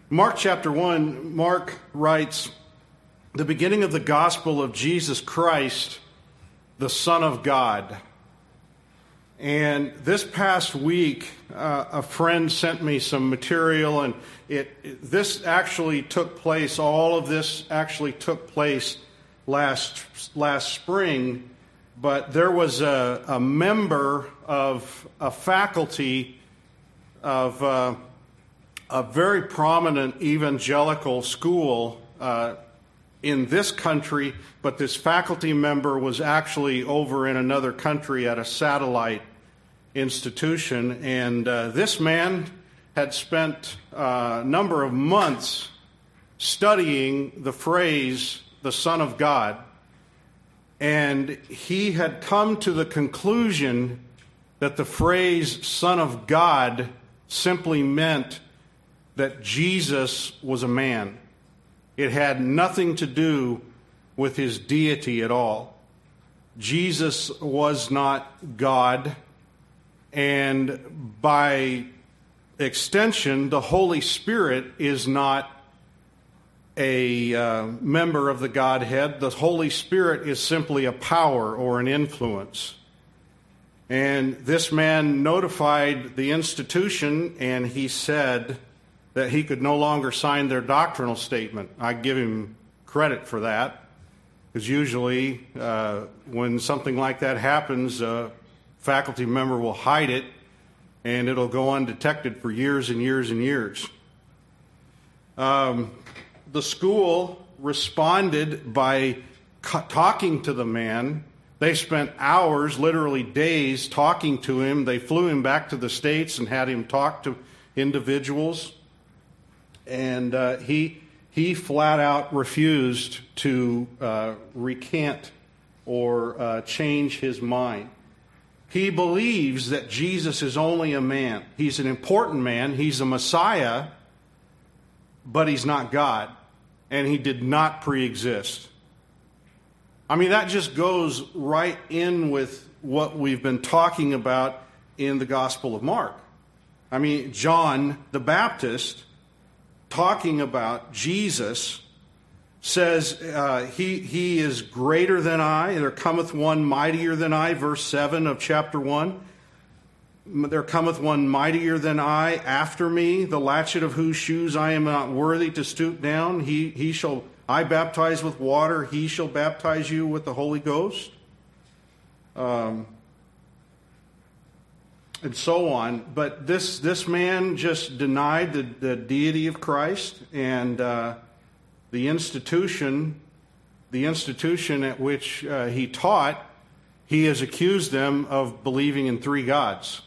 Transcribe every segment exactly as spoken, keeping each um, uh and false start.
Mark chapter one, Mark writes, the beginning of the gospel of Jesus Christ, the Son of God. And this past week, uh, a friend sent me some material, and it, it this actually took place, all of this actually took place last last spring, but there was a, a member of a faculty of uh, a very prominent evangelical school uh, in this country, but this faculty member was actually over in another country at a satellite institution, and uh, this man had spent uh, a number of months studying the phrase, the Son of God, and he had come to the conclusion that the phrase Son of God simply meant that Jesus was a man. It had nothing to do with his deity at all. Jesus was not God, and by extension, the Holy Spirit is not a uh, member of the Godhead. The Holy Spirit is simply a power or an influence. And this man notified the institution, and he said that he could no longer sign their doctrinal statement. I give him credit for that, because usually uh, when something like that happens, a faculty member will hide it, and it'll go undetected for years and years and years. Um, the school responded by co- talking to the man. They spent hours, literally days, talking to him. They flew him back to the States and had him talk to individuals. And uh, he he flat out refused to uh, recant or uh, change his mind. He believes that Jesus is only a man. He's an important man. He's a Messiah, but he's not God. And he did not pre-exist. I mean, that just goes right in with what we've been talking about in the Gospel of Mark. I mean, John the Baptist, talking about Jesus, says uh, he he is greater than I. There cometh one mightier than I, verse seven of chapter one. There cometh one mightier than I after me, the latchet of whose shoes I am not worthy to stoop down. He he shall I baptize with water, he shall baptize you with the Holy Ghost. Um, and so on. But this this man just denied the, the deity of Christ, and uh, the institution, the institution at which uh, he taught, he has accused them of believing in three gods.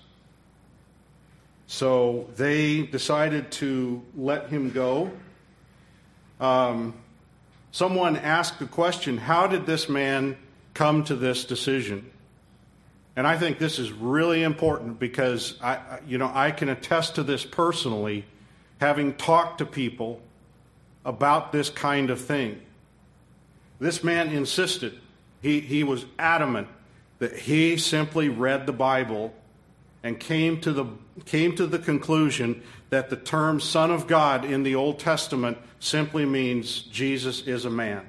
So they decided to let him go. Um, someone asked the question, how did this man come to this decision? And I think this is really important because I, you know, I can attest to this personally, having talked to people about this kind of thing. This man insisted, he, he was adamant that he simply read the Bible and came to the came to the conclusion that the term Son of God in the Old Testament simply means Jesus is a man.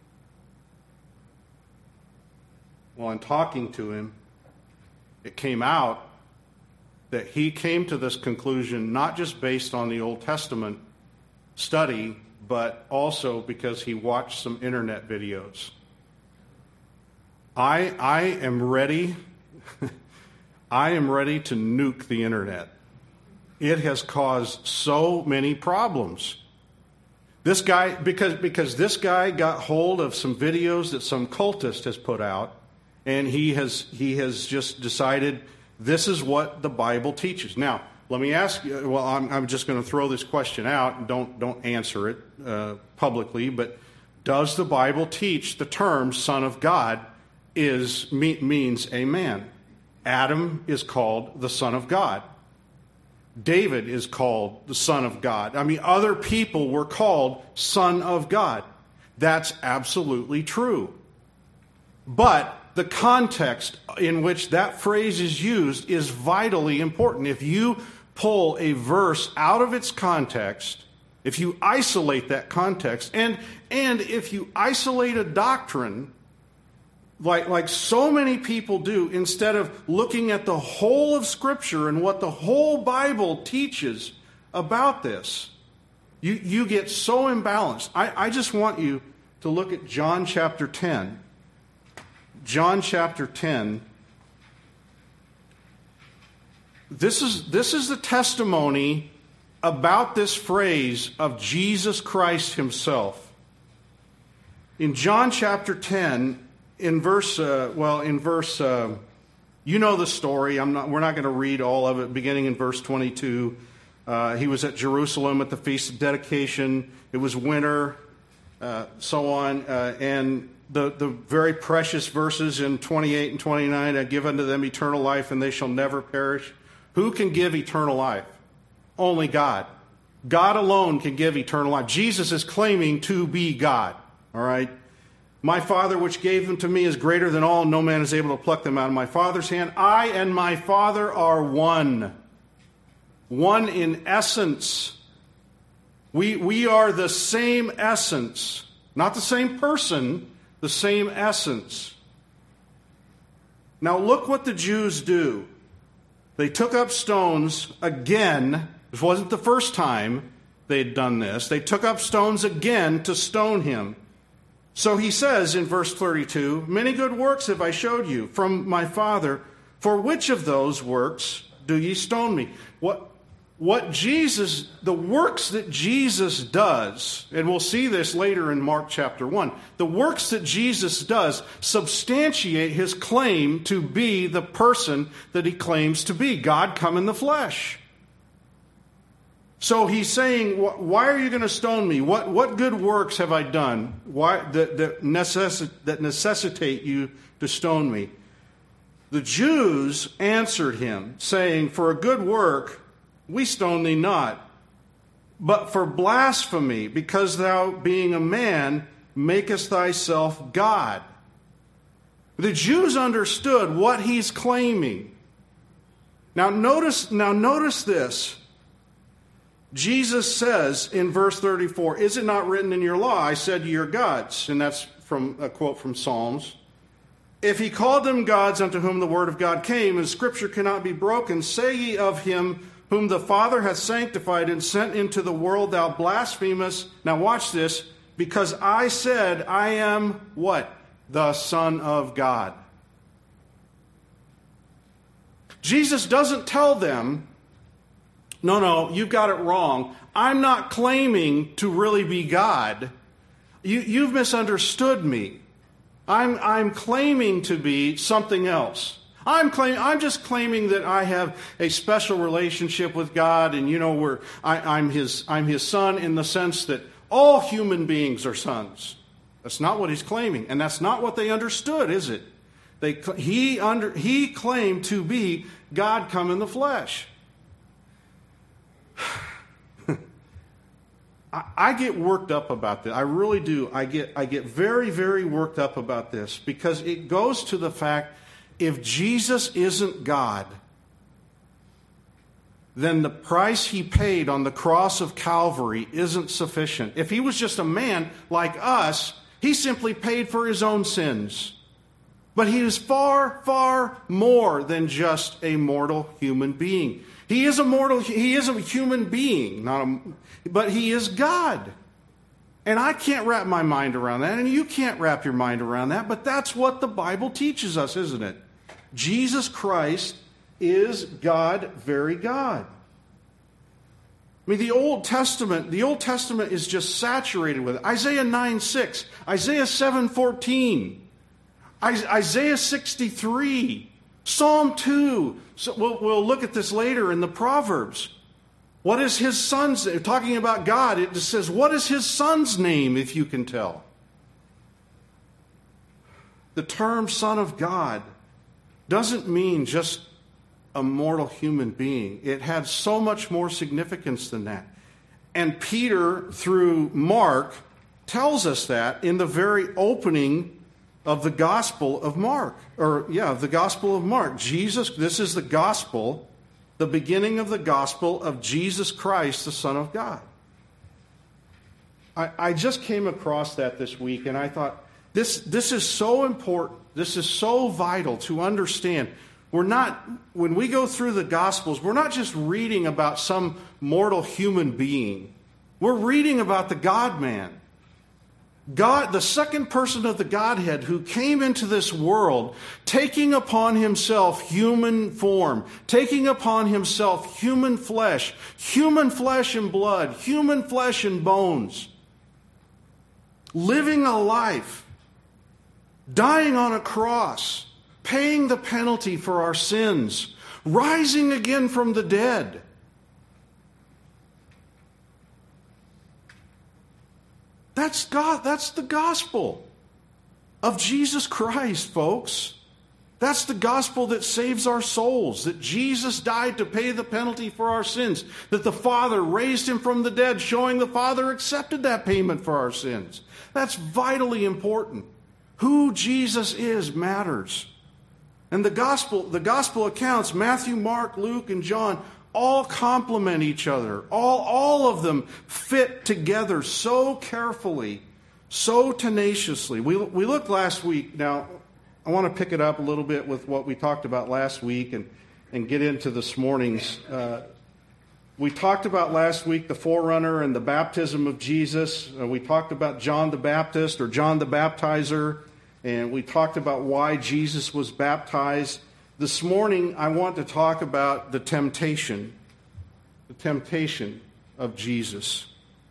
Well, in talking to him, it came out that he came to this conclusion not just based on the Old Testament study, but also because he watched some internet videos. I I am ready I am ready to nuke the internet. It has caused so many problems. This guy, because because this guy got hold of some videos that some cultist has put out, and he has he has just decided this is what the Bible teaches. Now, let me ask you. Well, I'm I'm just going to throw this question out, and don't don't answer it uh, publicly. But does the Bible teach the term Son of God is me, means a man? Adam is called the Son of God. David is called the Son of God. I mean, other people were called Son of God. That's absolutely true. But the context in which that phrase is used is vitally important. If you pull a verse out of its context If you isolate that context, and and if you isolate a doctrine, like, like so many people do, instead of looking at the whole of Scripture and what the whole Bible teaches about this, you, you get so imbalanced. I, I just want you to look at John chapter ten. John chapter ten. This is, this is the testimony about this phrase of Jesus Christ himself. In John chapter ten, in verse, uh, well, in verse, uh, you know the story. I'm not. We're not going to read all of it. Beginning in verse twenty-two, uh, he was at Jerusalem at the Feast of Dedication. It was winter, uh, so on, uh, and the the very precious verses in twenty-eight and twenty-nine. I give unto them eternal life, and they shall never perish. Who can give eternal life? Only God. God alone can give eternal life. Jesus is claiming to be God. All right? My Father which gave them to me is greater than all. No man is able to pluck them out of my Father's hand. I and my Father are one. One in essence. We, we are the same essence. Not the same person, the same essence. Now look what the Jews do. They took up stones again. This wasn't the first time they'd done this. They took up stones again to stone him. So he says in verse thirty-two, many good works have I showed you from my Father. For which of those works do ye stone me? What, what Jesus, the works that Jesus does, and we'll see this later in Mark chapter one, the works that Jesus does substantiate his claim to be the person that he claims to be, God come in the flesh. So he's saying, why are you going to stone me? What, what good works have I done why, that, that, necessi- that necessitate you to stone me? The Jews answered him, saying, for a good work we stone thee not, but for blasphemy, because thou, being a man, makest thyself God. The Jews understood what he's claiming. Now notice, now notice this. Jesus says in verse thirty-four, is it not written in your law, I said ye are gods? And that's from a quote from Psalms. If he called them gods unto whom the word of God came, and Scripture cannot be broken, say ye of him whom the Father hath sanctified and sent into the world, thou blasphemest. Now watch this. Because I said, I am what? The Son of God. Jesus doesn't tell them, no, no, you've got it wrong. I'm not claiming to really be God. You, you've misunderstood me. I'm, I'm claiming to be something else. I'm claim, I'm just claiming that I have a special relationship with God, and you know, we're, I, I'm his, I'm his son in the sense that all human beings are sons. That's not what he's claiming, and that's not what they understood, is it? They, he, under, he claimed to be God come in the flesh. I, I get worked up about this. I really do. I get, I get very, very worked up about this because it goes to the fact, if Jesus isn't God, then the price he paid on the cross of Calvary isn't sufficient. If he was just a man like us, he simply paid for his own sins. But he is far, far more than just a mortal human being. He is a mortal, he is a human being, not a, but he is God. And I can't wrap my mind around that, and you can't wrap your mind around that, but that's what the Bible teaches us, isn't it? Jesus Christ is God, very God. I mean, the Old Testament, the Old Testament is just saturated with it. Isaiah nine six, Isaiah seven fourteen, Isaiah sixty-three, Psalm two. So we'll, we'll look at this later in the Proverbs. What is his son's name? Talking about God, it just says, what is his son's name, if you can tell? The term Son of God doesn't mean just a mortal human being. It had so much more significance than that. And Peter, through Mark, tells us that in the very opening of the Gospel of Mark. Or, yeah, the Gospel of Mark. Jesus, this is the Gospel, the beginning of the Gospel of Jesus Christ, the Son of God. I, I just came across that this week, and I thought, this, this is so important. This is so vital to understand. We're not, when we go through the Gospels, we're not just reading about some mortal human being. We're reading about the God-man. God, the second person of the Godhead who came into this world, taking upon himself human form, taking upon himself human flesh, human flesh and blood, human flesh and bones, living a life, dying on a cross, paying the penalty for our sins, rising again from the dead. That's God. That's the gospel of Jesus Christ, folks. That's the gospel that saves our souls, that Jesus died to pay the penalty for our sins, that the Father raised him from the dead, showing the Father accepted that payment for our sins. That's vitally important. Who Jesus is matters. And the gospel, the gospel accounts, Matthew, Mark, Luke, and John, all complement each other. All, all of them fit together so carefully, so tenaciously. We, we looked last week. Now, I want to pick it up a little bit with what we talked about last week and, and get into this morning's. Uh, we talked about last week the forerunner and the baptism of Jesus. Uh, we talked about John the Baptist or John the Baptizer. And we talked about why Jesus was baptized. This morning, I want to talk about the temptation, the temptation of Jesus.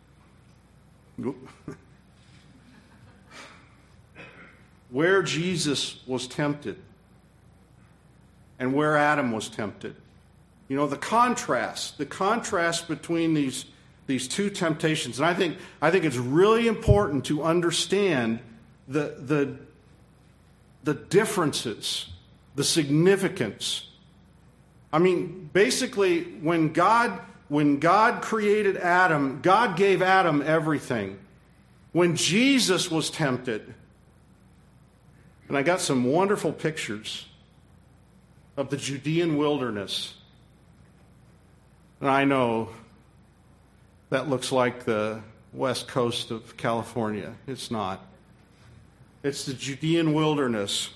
Where Jesus was tempted and where Adam was tempted. You know, the contrast, the contrast between these, these two temptations. And I think, I think it's really important to understand the, the, the differences, the significance. I mean, basically, when God when God created Adam, God gave Adam everything. When Jesus was tempted, and I got some wonderful pictures of the Judean wilderness. And I know that looks like the west coast of California. It's not. It's the Judean wilderness.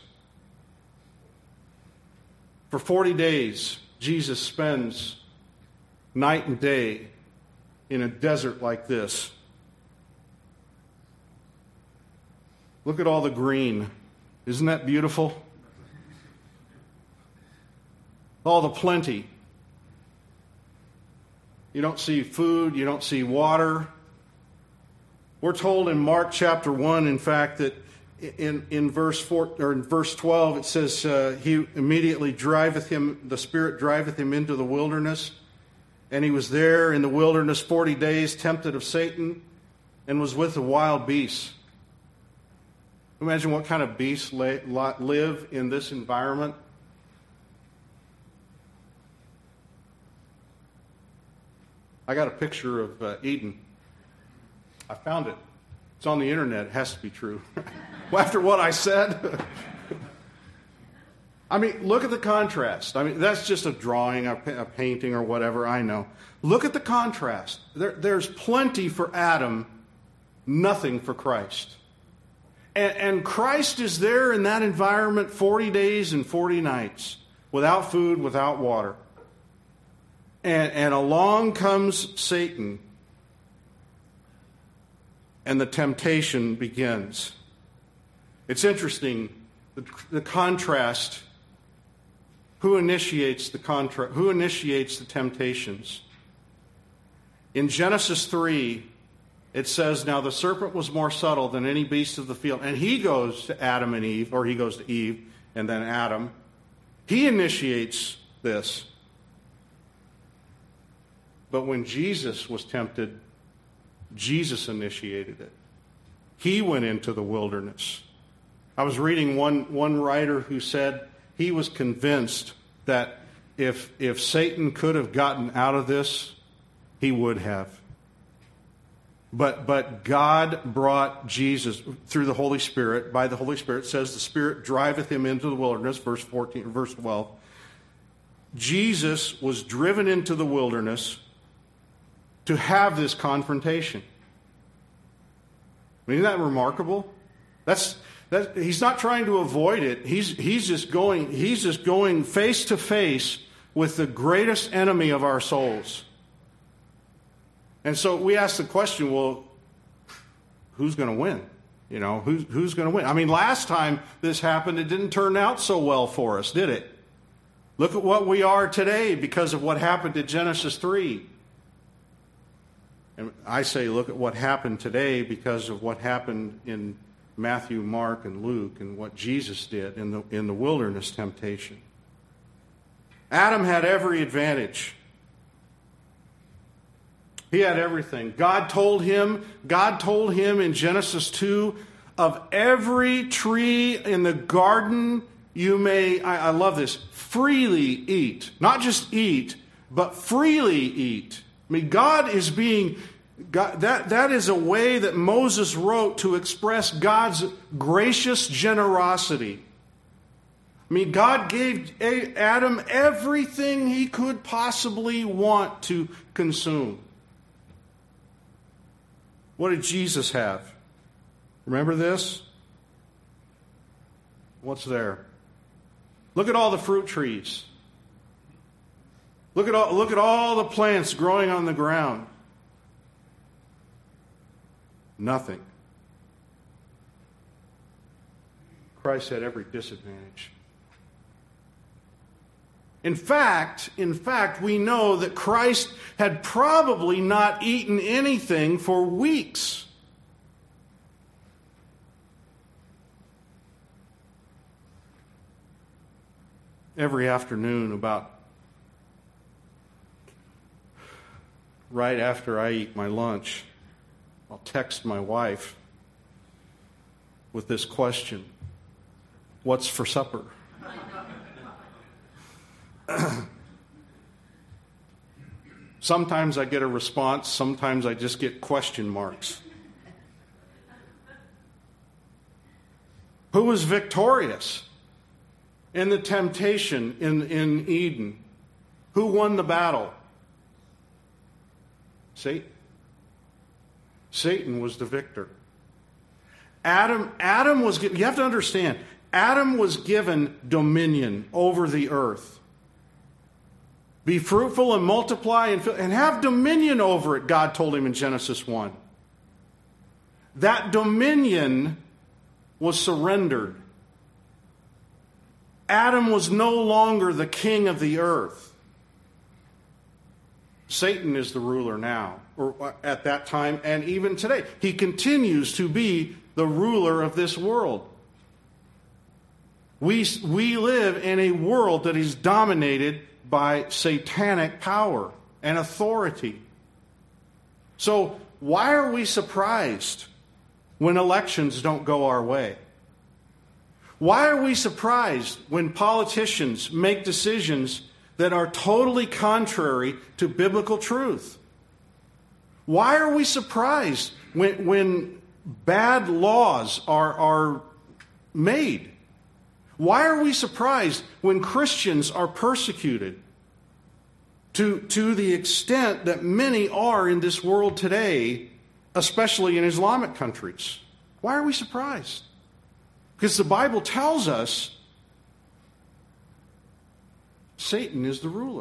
For forty days, Jesus spends night and day in a desert like this. Look at all the green. Isn't that beautiful? All the plenty. You don't see food, you don't see water. We're told in Mark chapter one, in fact, that In in verse four or in verse twelve, it says uh, he immediately driveth him. The Spirit driveth him into the wilderness, and he was there in the wilderness forty days, tempted of Satan, and was with the wild beasts. Imagine what kind of beasts lay, live in this environment. I got a picture of uh, Eden. I found it. It's on the internet. It has to be true. Well, after what I said. I mean, look at the contrast. I mean, that's just a drawing, a, a painting, or whatever, I know. Look at the contrast. There, there's plenty for Adam, nothing for Christ. And, and Christ is there in that environment forty days and forty nights, without food, without water. And, and along comes Satan, and the temptation begins. It's interesting, the, the contrast. Who initiates the contra- Who initiates the temptations? In Genesis three, it says, "Now the serpent was more subtle than any beast of the field." And he goes to Adam and Eve, or he goes to Eve, and then Adam. He initiates this. But when Jesus was tempted, Jesus initiated it. He went into the wilderness. I was reading one, one writer who said he was convinced that if, if Satan could have gotten out of this, he would have. But, but God brought Jesus through the Holy Spirit. By the Holy Spirit, it says the Spirit driveth him into the wilderness, verse fourteen, verse twelve. Jesus was driven into the wilderness to have this confrontation. I mean, isn't that remarkable? That's that. He's not trying to avoid it. He's he's just going. He's just going face to face with the greatest enemy of our souls. And so we ask the question: well, who's going to win? You know, who's who's going to win? I mean, last time this happened, it didn't turn out so well for us, did it? Look at what we are today because of what happened in Genesis three. And I say, look at what happened today because of what happened in Matthew, Mark, and Luke, and what Jesus did in the in the wilderness temptation. Adam had every advantage. He had everything. God told him, God told him in Genesis two, of every tree in the garden you may, I, I love this, freely eat. Not just eat, but freely eat. I mean, God is being, God, that, that is a way that Moses wrote to express God's gracious generosity. I mean, God gave Adam everything he could possibly want to consume. What did Jesus have? Remember this? What's there? Look at all the fruit trees. Look at all, look at all the plants growing on the ground. Nothing. Christ had every disadvantage. In fact, in fact, we know that Christ had probably not eaten anything for weeks. Every afternoon, about right after I eat my lunch, I'll text my wife with this question: what's for supper? Sometimes I get a response, sometimes I just get question marks. Who was victorious in the temptation in, in Eden? Who won the battle? Satan. Satan was the victor. Adam, Adam was given, you have to understand, Adam was given dominion over the earth. Be fruitful and multiply and, fill, and have dominion over it, God told him in Genesis one. That dominion was surrendered. Adam was no longer the king of the earth. Satan is the ruler now, or at that time, and even today. He continues to be the ruler of this world. We, we live in a world that is dominated by satanic power and authority. So why are we surprised when elections don't go our way? Why are we surprised when politicians make decisions that are totally contrary to biblical truth? Why are we surprised when, when bad laws are, are made? Why are we surprised when Christians are persecuted to, to the extent that many are in this world today, especially in Islamic countries? Why are we surprised? Because the Bible tells us Satan is the ruler.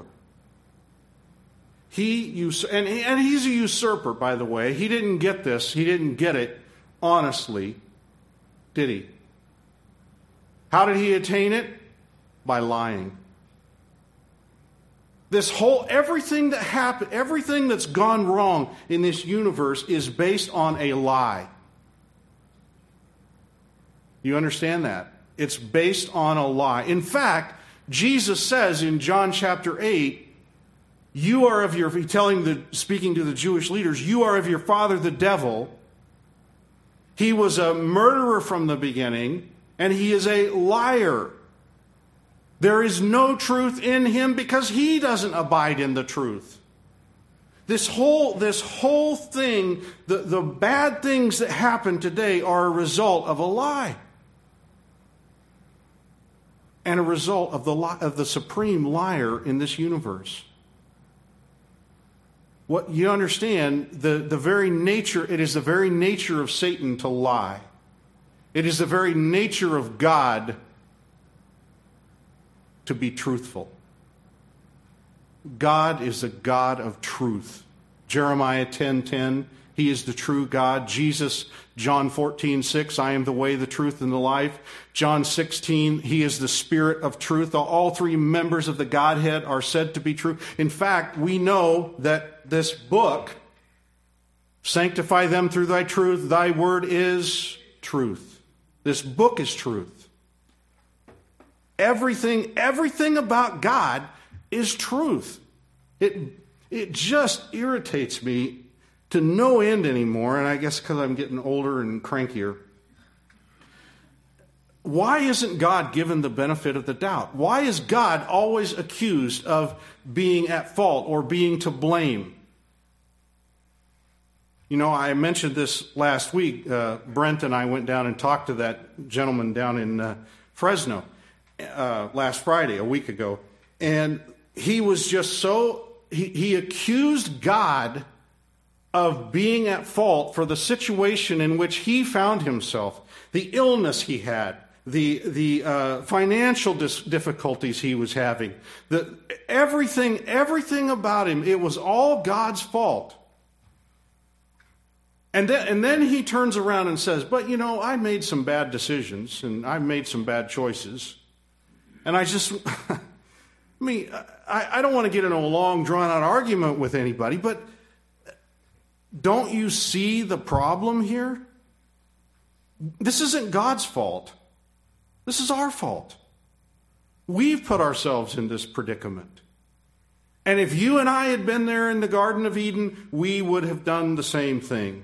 He us- and, and he's a usurper, by the way. He didn't get this. He didn't get it honestly, did he? How did he attain it? By lying. This whole, everything that happened, everything that's gone wrong in this universe is based on a lie. You understand that? It's based on a lie. In fact, Jesus says in John chapter eight, you are of your, telling the, speaking to the Jewish leaders, you are of your father the devil. He was a murderer from the beginning, and he is a liar. There is no truth in him because he doesn't abide in the truth. This whole, this whole thing, the, the bad things that happen today are a result of a lie. And a result of the, of the supreme liar in this universe. what you understand, the, the very nature, it is the very nature of Satan to lie. It is the very nature of God to be truthful. God is a God of truth. Jeremiah ten ten, He is the true God. Jesus, John fourteen six, I am the way, the truth, and the life. John sixteen, He is the Spirit of truth. All three members of the Godhead are said to be true. In fact, we know that this book, sanctify them through thy truth, thy word is truth. This book is truth. Everything, everything about God is truth. It, it just irritates me to no end anymore, and I guess because I'm getting older and crankier. Why isn't God given the benefit of the doubt? Why is God always accused of being at fault or being to blame? You know, I mentioned this last week. Uh, Brent and I went down and talked to that gentleman down in uh, Fresno uh, last Friday, a week ago. And he was just so, he, he accused God of being at fault for the situation in which he found himself, the illness he had, the the uh, financial dis- difficulties he was having, the everything everything about him, it was all God's fault. And then and then he turns around and says, "But you know, I made some bad decisions and I made some bad choices," and I just, I mean, I, I don't want to get into a long, drawn out argument with anybody, but don't you see the problem here? This isn't God's fault. This is our fault. We've put ourselves in this predicament. And if you and I had been there in the Garden of Eden, we would have done the same thing.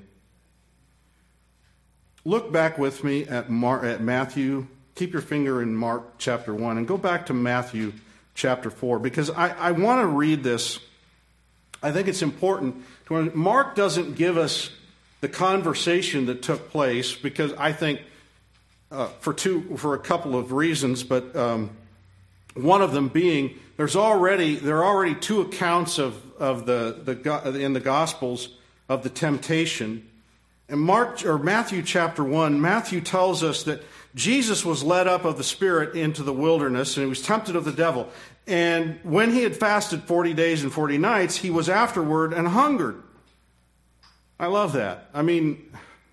Look back with me at, Mar- at Matthew. Keep your finger in Mark chapter one and go back to Matthew chapter four, because I, I want to read this. I think it's important. Mark doesn't give us the conversation that took place, because I think uh, for two, for a couple of reasons, but um, one of them being there's already there are already two accounts of of the the in the Gospels of the temptation. In Mark or Matthew chapter one, Matthew tells us that Jesus was led up of the Spirit into the wilderness, and he was tempted of the devil. And when he had fasted forty days and forty nights, he was afterward and hungered. I love that. I mean,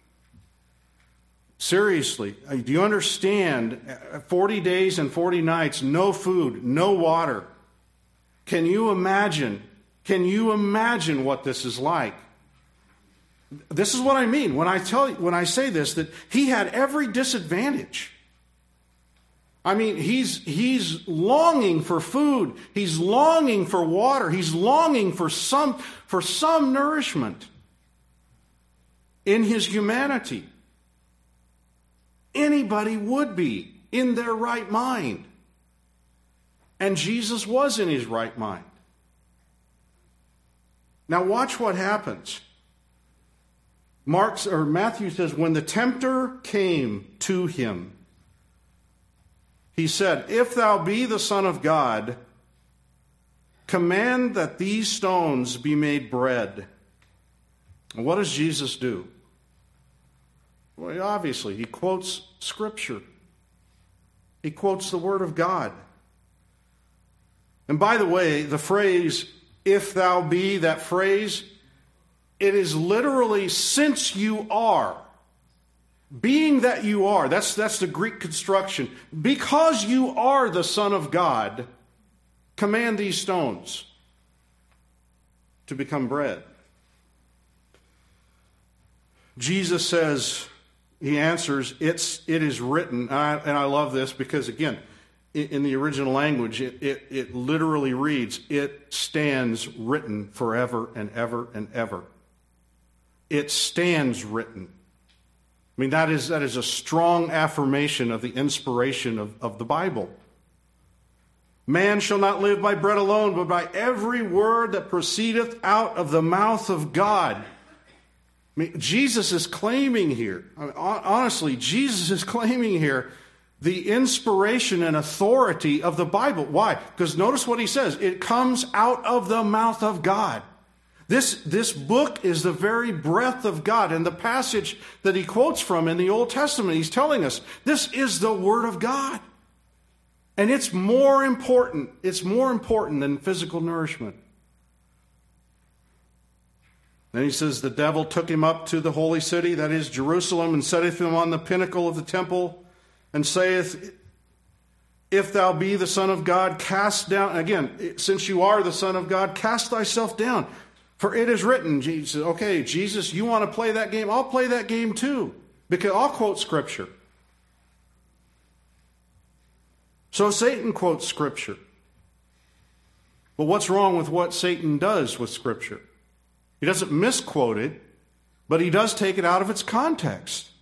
seriously, do you understand? forty days and forty nights, no food, no water. Can you imagine? Can you imagine what this is like? This is what I mean when I tell you, when I say this, that he had every disadvantage. I mean, he's he's longing for food. He's longing for water. He's longing for some for some nourishment in his humanity. Anybody would be in their right mind. And Jesus was in his right mind. Now watch what happens. Mark's or Matthew says, when the tempter came to him, he said, "If thou be the Son of God, command that these stones be made bread." And what does Jesus do? Well, obviously, he quotes Scripture. He quotes the Word of God. And by the way, the phrase, "if thou be," that phrase, it is literally "since you are." Being that you are, that's, that's the Greek construction. Because you are the Son of God, command these stones to become bread. Jesus says, he answers, it's, it is written. And I, and I love this because, again, in, in the original language, it, it, it literally reads, it stands written forever and ever and ever. It stands written. I mean, that is, that is a strong affirmation of the inspiration of, of the Bible. Man shall not live by bread alone, but by every word that proceedeth out of the mouth of God. I mean, Jesus is claiming here, I mean, honestly, Jesus is claiming here the inspiration and authority of the Bible. Why? Because notice what he says. It comes out of the mouth of God. This, this book is the very breath of God. And the passage that he quotes from in the Old Testament, he's telling us this is the Word of God. And it's more important. It's more important than physical nourishment. Then he says, the devil took him up to the holy city, that is Jerusalem, and setteth him on the pinnacle of the temple, and saith, if thou be the Son of God, cast down, again, since you are the Son of God, cast thyself down. For it is written, Jesus, okay, Jesus, you want to play that game? I'll play that game too, because I'll quote Scripture. So Satan quotes Scripture. But what's wrong with what Satan does with Scripture? He doesn't misquote it, but he does take it out of its context.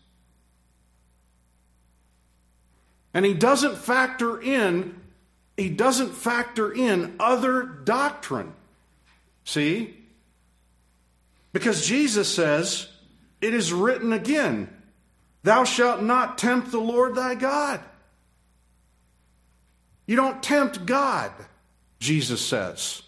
And he doesn't factor in, he doesn't factor in other doctrine. See? Because Jesus says, it is written again, thou shalt not tempt the Lord thy God. You don't tempt God, Jesus says.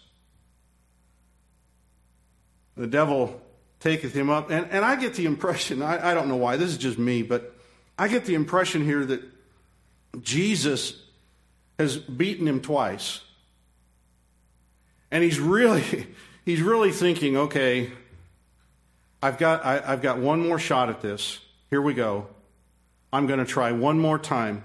The devil taketh him up. And, and I get the impression, I, I don't know why, this is just me, but I get the impression here that Jesus has beaten him twice. And he's really, he's really thinking, okay, I've got, I, I've got one more shot at this. Here we go. I'm going to try one more time.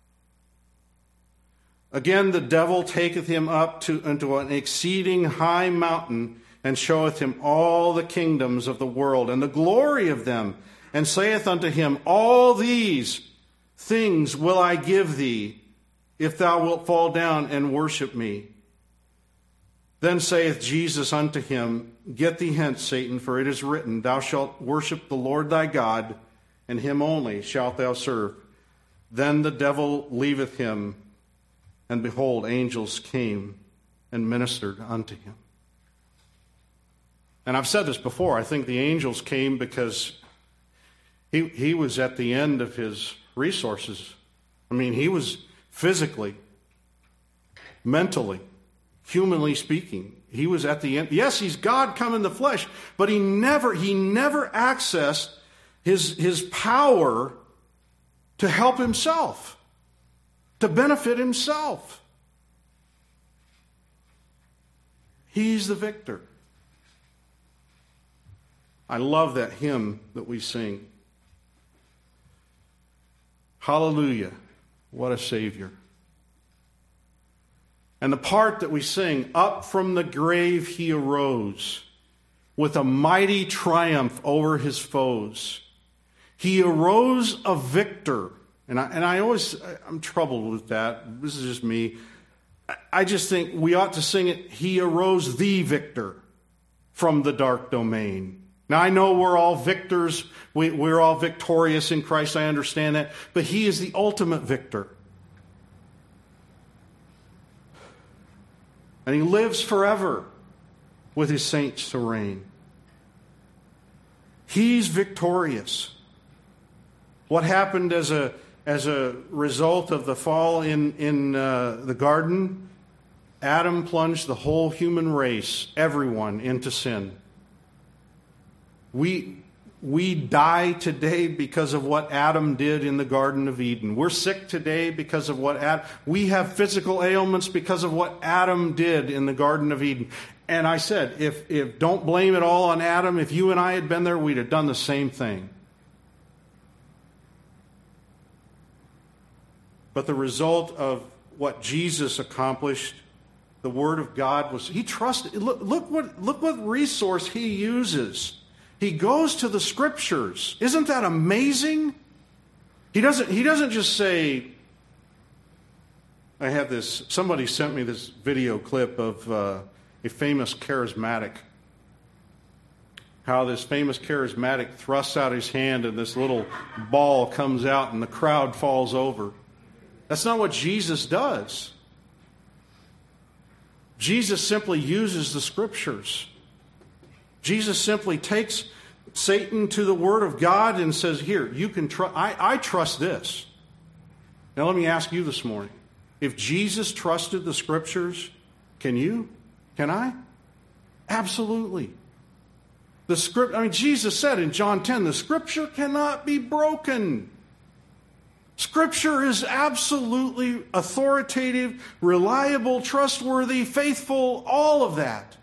Again, the devil taketh him up to, into an exceeding high mountain, and showeth him all the kingdoms of the world, and the glory of them, and saith unto him, all these things will I give thee, if thou wilt fall down and worship me. Then saith Jesus unto him, get thee hence, Satan, for it is written, thou shalt worship the Lord thy God, and him only shalt thou serve. Then the devil leaveth him, and behold, angels came and ministered unto him. And I've said this before, I think the angels came because he, he was at the end of his resources. I mean, he was physically, mentally, humanly speaking, he was at the end. Yes, he's God come in the flesh, but he never, he never accessed his, his power to help himself, to benefit himself. He's the victor. I love that hymn that we sing. Hallelujah, what a Savior. And the part that we sing, up from the grave he arose with a mighty triumph over his foes. He arose a victor. And I, and I always, I'm troubled with that. This is just me. I just think we ought to sing it, he arose the victor from the dark domain. Now, I know we're all victors. We, we're all victorious in Christ. I understand that. But he is the ultimate victor. And he lives forever with his saints to reign. He's victorious. What happened as a, as a result of the fall in, in uh, the garden? Adam plunged the whole human race, everyone, into sin. We, we die today because of what Adam did in the Garden of Eden. We're sick today because of what Adam... We have physical ailments because of what Adam did in the Garden of Eden. And I said, if, if don't blame it all on Adam. If you and I had been there, we'd have done the same thing. But the result of what Jesus accomplished, the Word of God, was he trusted... Look, look, what, look what resource he uses. He goes to the Scriptures. Isn't that amazing? He doesn't, he doesn't just say, I have this, somebody sent me this video clip of uh, a famous charismatic. How this famous charismatic thrusts out his hand and this little ball comes out and the crowd falls over. That's not what Jesus does. Jesus simply uses the Scriptures. Jesus simply takes Satan to the Word of God and says, here, you can trust, I, I trust this. Now let me ask you this morning, if Jesus trusted the Scriptures, can you? Can I? Absolutely. The script, I mean, Jesus said in John ten, the Scripture cannot be broken. Scripture is absolutely authoritative, reliable, trustworthy, faithful, all of that.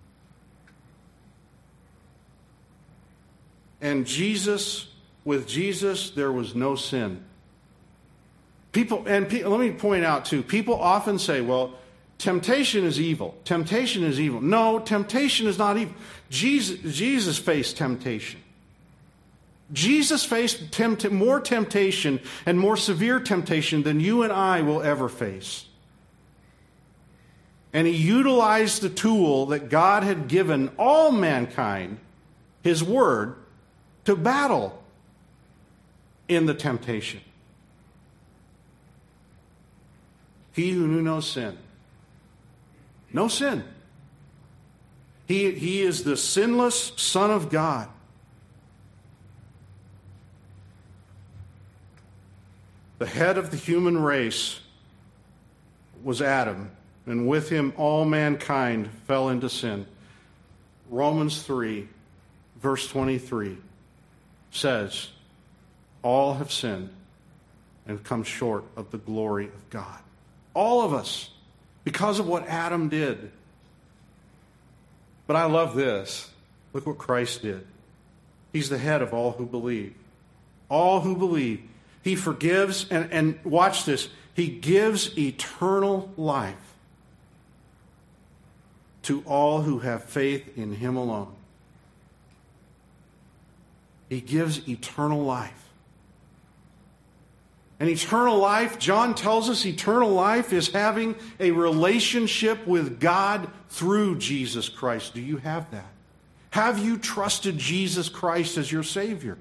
And Jesus, with Jesus, there was no sin. People, and pe- let me point out too, people often say, well, temptation is evil. Temptation is evil. No, temptation is not evil. Jesus, Jesus faced temptation. Jesus faced tempt- more temptation and more severe temptation than you and I will ever face. And he utilized the tool that God had given all mankind, his word, to battle in the temptation. He who knew no sin. No sin. He, he is the sinless Son of God. The head of the human race was Adam, and with him all mankind fell into sin. Romans three, verse twenty-three says, all have sinned and come short of the glory of God. All of us, because of what Adam did. But I love this. Look what Christ did. He's the head of all who believe. All who believe. He forgives, and, and watch this, he gives eternal life to all who have faith in him alone. He gives eternal life. And eternal life, John tells us eternal life is having a relationship with God through Jesus Christ. Do you have that? Have you trusted Jesus Christ as your Savior?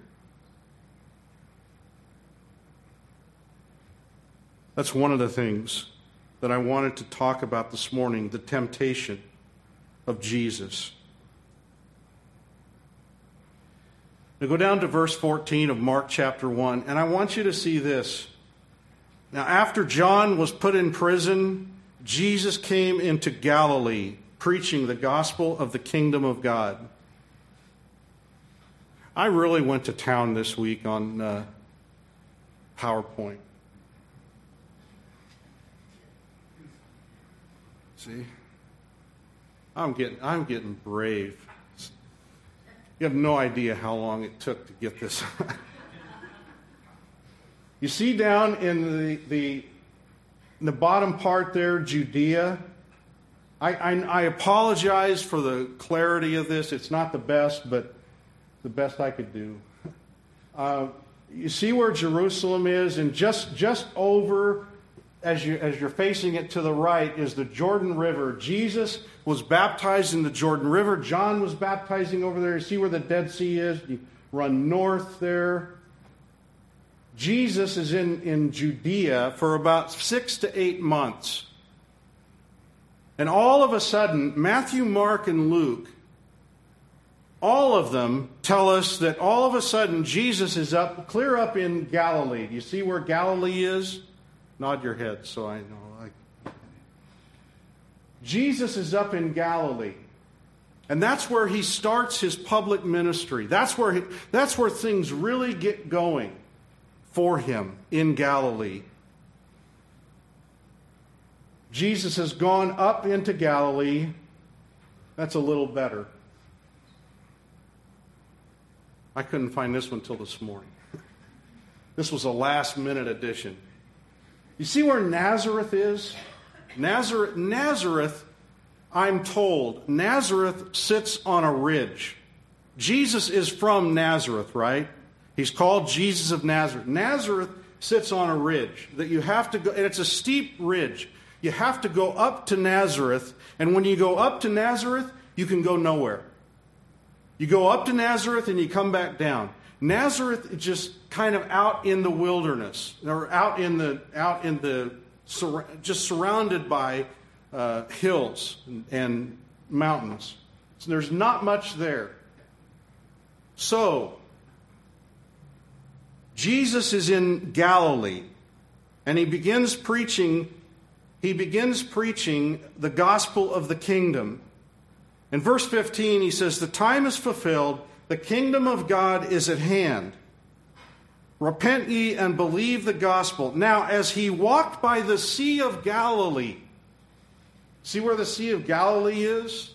That's one of the things that I wanted to talk about this morning, the temptation of Jesus. Now go down to verse fourteen of Mark chapter one, and I want you to see this. Now, after John was put in prison, Jesus came into Galilee, preaching the gospel of the kingdom of God. I really went to town this week on uh, PowerPoint. See? I'm getting, I'm getting brave. You have no idea how long it took to get this. You see down in the, the, in the bottom part there, Judea. I, I, I apologize for the clarity of this. It's not the best, but the best I could do. Uh, you see where Jerusalem is, and just, just over, as, you, as you're facing it to the right, is the Jordan River. Jesus was baptized in the Jordan River. John was baptizing over there. You see where the Dead Sea is? You run north there. Jesus is in, in Judea for about six to eight months. And all of a sudden, Matthew, Mark, and Luke, all of them tell us that all of a sudden Jesus is up, clear up in Galilee. Do you see where Galilee is? Nod your head so I know. I... Jesus is up in Galilee. And that's where he starts his public ministry. That's where, he, that's where things really get going for him in Galilee. Jesus has gone up into Galilee. That's a little better. I couldn't find this one till this morning. This was a last-minute addition. You see where Nazareth is? Nazareth, Nazareth, I'm told, Nazareth sits on a ridge. Jesus is from Nazareth, right? He's called Jesus of Nazareth. Nazareth sits on a ridge that you have to go, and it's a steep ridge. You have to go up to Nazareth, and when you go up to Nazareth, you can go nowhere. You go up to Nazareth and you come back down. Nazareth is just kind of out in the wilderness, or out in the out in the just surrounded by uh, hills and, and mountains. So there's not much there. So Jesus is in Galilee, and he begins preaching. He begins preaching the gospel of the kingdom. In verse fifteen, he says, "The time is fulfilled, the kingdom of God is at hand. Repent ye and believe the gospel." Now, as he walked by the Sea of Galilee, see where the Sea of Galilee is?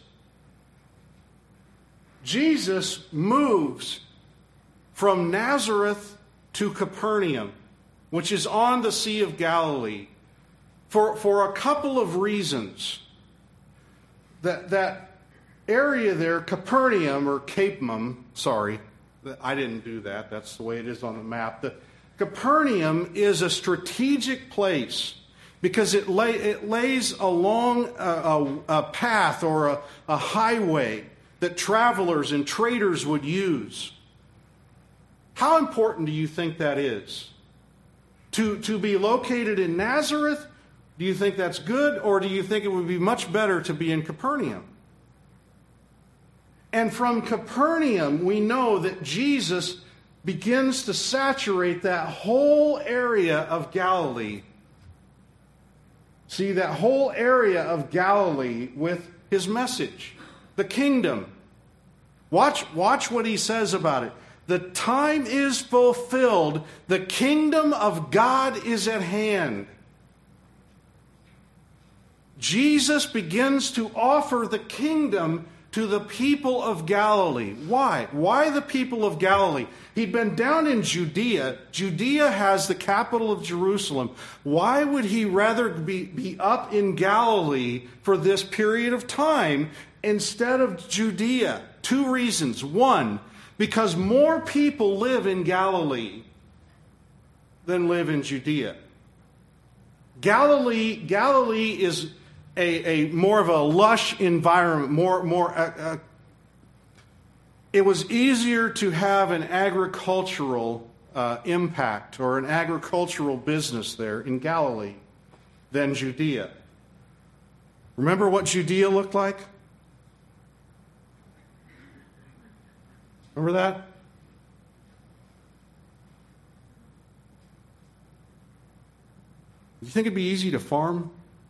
Jesus moves from Nazareth to Capernaum, which is on the Sea of Galilee, for, for a couple of reasons. That, that area there, Capernaum, or Capemum, sorry, I didn't do that. That's the way it is on the map. The, Capernaum is a strategic place because it, lay, it lays along a, a, a path or a, a highway that travelers and traders would use. How important do you think that is? To, to be located in Nazareth, do you think that's good, or do you think it would be much better to be in Capernaum? And from Capernaum, we know that Jesus begins to saturate that whole area of Galilee. See, that whole area of Galilee with his message, the kingdom. Watch, watch what he says about it. The time is fulfilled. The kingdom of God is at hand. Jesus begins to offer the kingdom to the people of Galilee. Why? Why the people of Galilee? He'd been down in Judea. Judea has the capital of Jerusalem. Why would he rather be, be up in Galilee for this period of time instead of Judea? Two reasons. One, because more people live in Galilee than live in Judea. Galilee, Galilee is a, a more of a lush environment, more, more. Uh, uh, it was easier to have an agricultural uh, impact or an agricultural business there in Galilee than Judea. Remember what Judea looked like? Remember that? You think it'd be easy to farm?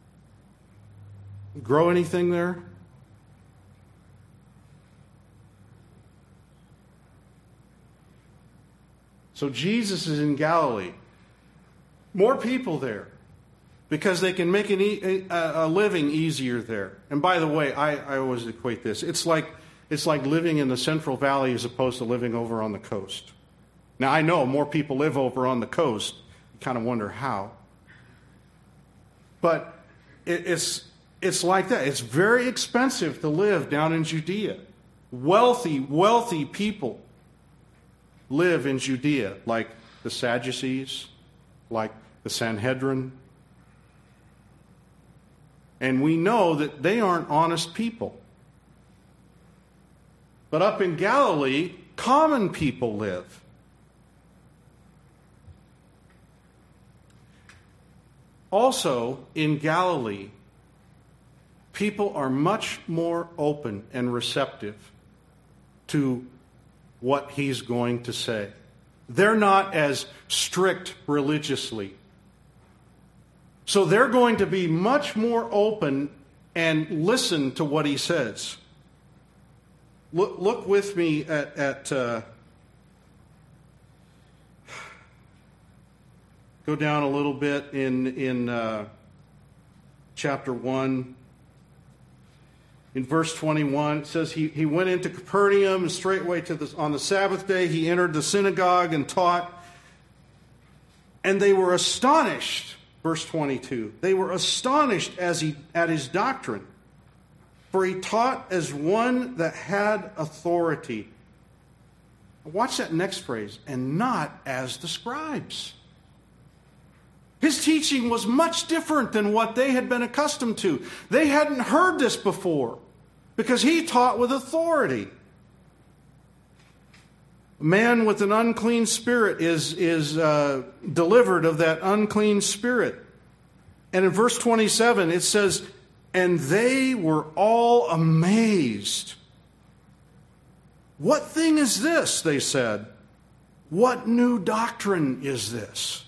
Grow anything there? So Jesus is in Galilee. More people there because they can make an e- a, a living easier there. And by the way, I, I always equate this. It's like It's like living in the Central Valley as opposed to living over on the coast. Now, I know more people live over on the coast. You kind of wonder how. But it, it's, it's like that. It's very expensive to live down in Judea. Wealthy, wealthy people live in Judea, like the Sadducees, like the Sanhedrin. And we know that they aren't honest people. But up in Galilee, common people live. Also, in Galilee, people are much more open and receptive to what he's going to say. They're not as strict religiously. So they're going to be much more open and listen to what he says. Look, look with me at, at uh, go down a little bit in, in uh, chapter one. In verse twenty-one, it says, he, he went into Capernaum, and straightway to the, on the Sabbath day he entered the synagogue and taught. And they were astonished, verse twenty-two. They were astonished as he at his doctrine. For he taught as one that had authority. Watch that next phrase. And not as the scribes. His teaching was much different than what they had been accustomed to. They hadn't heard this before because he taught with authority. A man with an unclean spirit is, is uh, delivered of that unclean spirit. And in verse twenty-seven it says, and they were all amazed. What thing is this? They said. What new doctrine is this?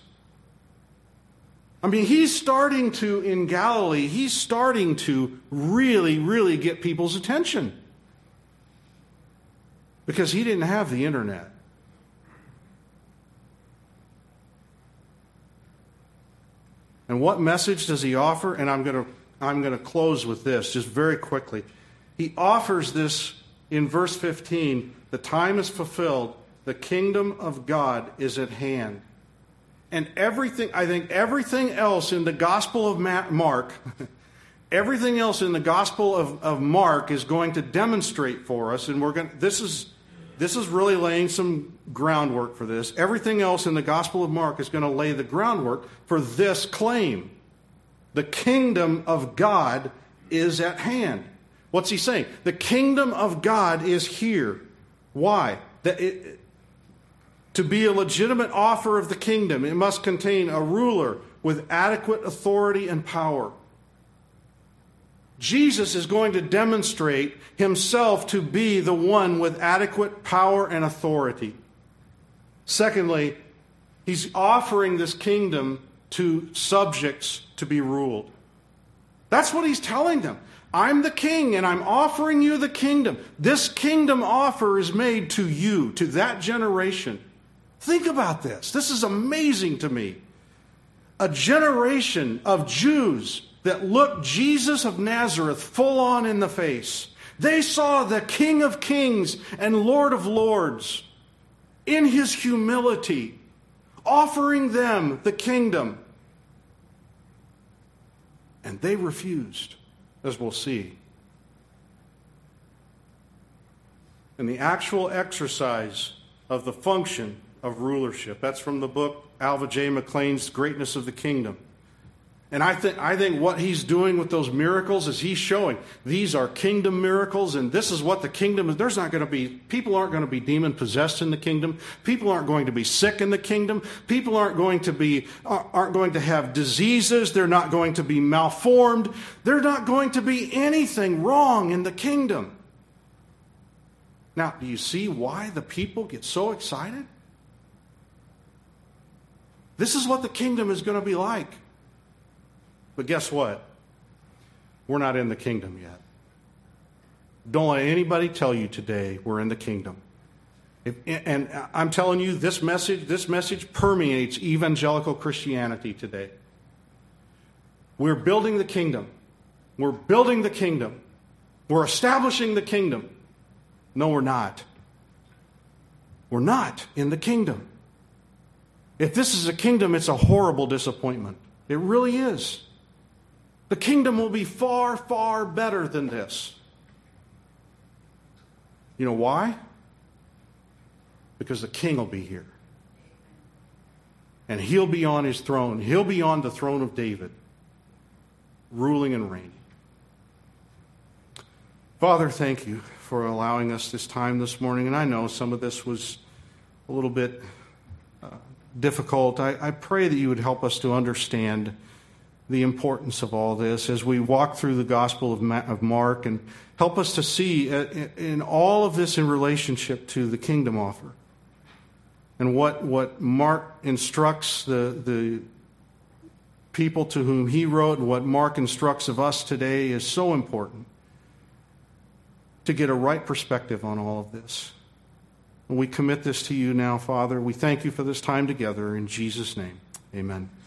I mean, he's starting to, in Galilee, he's starting to really, really get people's attention. because he didn't have the internet. And what message does he offer? And I'm going to I'm going to close with this just very quickly. He offers this in verse fifteen, the time is fulfilled, the kingdom of God is at hand. And everything, I think everything else in the Gospel of Mark, everything else in the Gospel of, of Mark is going to demonstrate for us, and we're going to, this is this is really laying some groundwork for this. Everything else in the Gospel of Mark is going to lay the groundwork for this claim. The kingdom of God is at hand. What's he saying? The kingdom of God is here. Why? That it, to be a legitimate offer of the kingdom, it must contain a ruler with adequate authority and power. Jesus is going to demonstrate himself to be the one with adequate power and authority. Secondly, he's offering this kingdom to subjects to be ruled. That's what he's telling them. I'm the king and I'm offering you the kingdom. This kingdom offer is made to you, to that generation. Think about this. This is amazing to me. A generation of Jews that looked Jesus of Nazareth full on in the face. They saw the King of Kings and Lord of Lords in his humility, offering them the kingdom. And they refused, as we'll see. And the actual exercise of the function of rulership. That's from the book Alva J. McLean's Greatness of the Kingdom. And I think I think what he's doing with those miracles is he's showing these are kingdom miracles, and this is what the kingdom is. There's not going to be, people aren't going to be demon possessed in the kingdom. People aren't going to be sick in the kingdom. People aren't going to be aren't going to have diseases. They're not going to be malformed. They're not going to be anything wrong in the kingdom. Now, do you see why the people get so excited? This is what the kingdom is going to be like. But guess what? We're not in the kingdom yet. Don't let anybody tell you today we're in the kingdom. If, and I'm telling you, this message, this message permeates evangelical Christianity today. We're building the kingdom. We're building the kingdom. We're establishing the kingdom. No, we're not. We're not in the kingdom. If this is a kingdom, it's a horrible disappointment. It really is. The kingdom will be far, far better than this. You know why? Because the king will be here. And he'll be on his throne. He'll be on the throne of David, ruling and reigning. Father, thank you for allowing us this time this morning. And I know some of this was a little bit uh, difficult. I, I pray that you would help us to understand the importance of all this as we walk through the Gospel of, Ma- of Mark, and help us to see uh, in all of this in relationship to the kingdom offer. And what, what Mark instructs the, the people to whom he wrote, and what Mark instructs of us today is so important to get a right perspective on all of this. And we commit this to you now, Father. We thank you for this time together. In Jesus' name, amen.